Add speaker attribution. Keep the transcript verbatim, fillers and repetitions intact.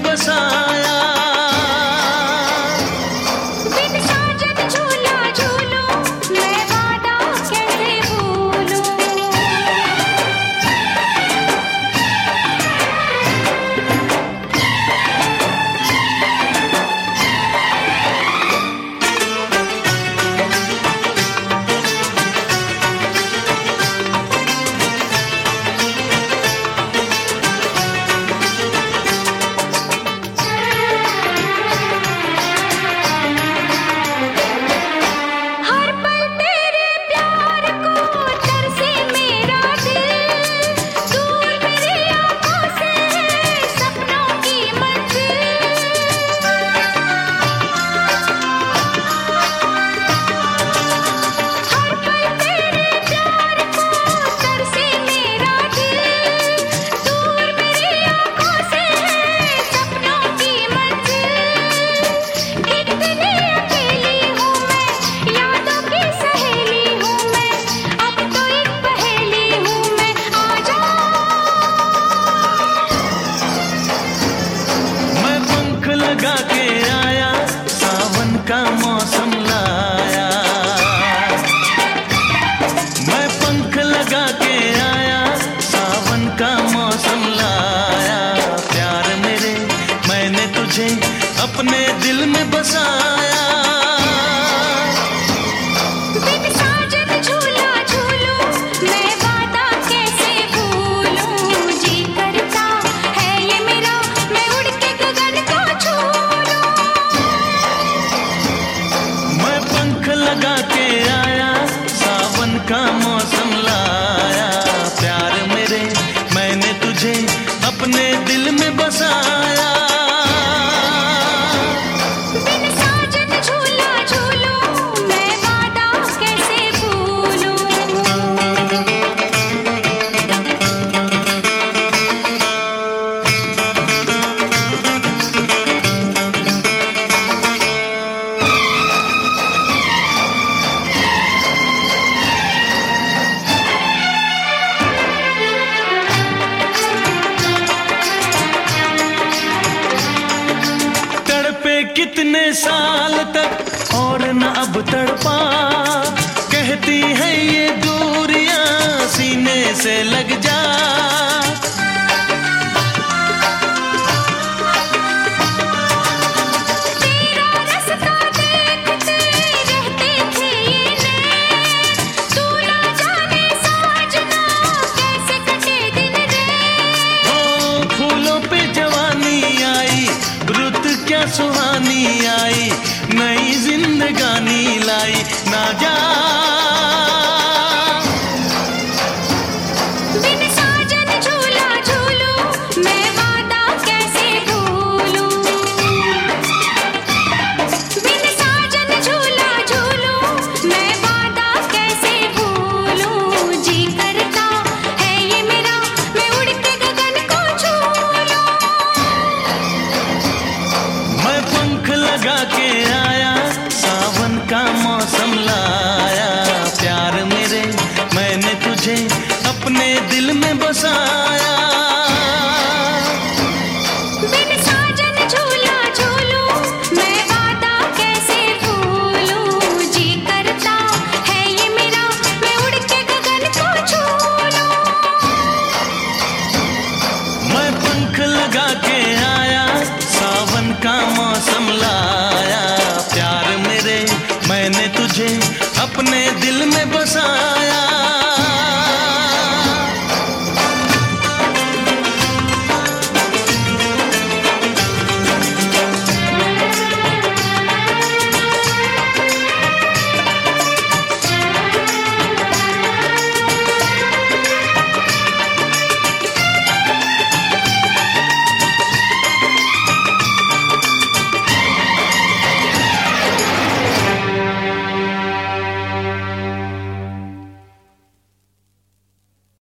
Speaker 1: बसाया।
Speaker 2: बिन साजन झूला झूलूं मैं वादा कैसे भूलूं। हर पल तेरे प्यार को तरसे मेरा दिल, दूर मेरी आँखों से सपनों की मंजिल। हर पल तेरे प्यार को तरसे मेरा दिल, दूर मेरी आँखों से सपनों की मंजिल। इतनी अकेली हूँ मैं, यादों की सहेली हूँ मैं, अब तो एक पहेली हूँ मैं, आजा।
Speaker 1: मैं पंख लगा के आया, सावन का मौसम लाया। मैं पंख लगा के आया, सावन का मौसम लाया। प्यार मेरे मैंने तुझे अपने दिल में बसाया।
Speaker 2: बिन साजन झूला झूलूं मैं वादा कैसे भूलूं। जी करता है ये मेरा मैं उड़ के गगन को छू लूं।
Speaker 1: मैं पंख लगा के आया, सावन का मौसम लाया। प्यार मेरे मैंने तुझे अपने दिल में बसाया।
Speaker 2: बिन साजन झूला झूलूं मैं वादा कैसे भूलूं।
Speaker 1: तड़पे कितने साल तक और न अब तड़पा, कहती है ये दूरियां सीने से लग जा।
Speaker 2: तेरा रास्ता देखते रहते थे ये नैन, तू ना जाने साजना कैसे कटे दिन रैन।
Speaker 1: ओ फूलों पे जवानी आई, रुत क्या सुहानी आई, नई जिंदगानी लाई ना जा।
Speaker 2: बिन साजन झूला झूलूं मैं वादा कैसे भूलूं। बिन साजन झूला झूलूं मैं वादा कैसे भूलूं। जी करता है ये मेरा मैं उड़ के गगन को छू लूं।
Speaker 1: मैं पंख लगा के आया, सावन का मौसम लाया। प्यार मेरे मैंने तुझे अपने दिल में बसाया।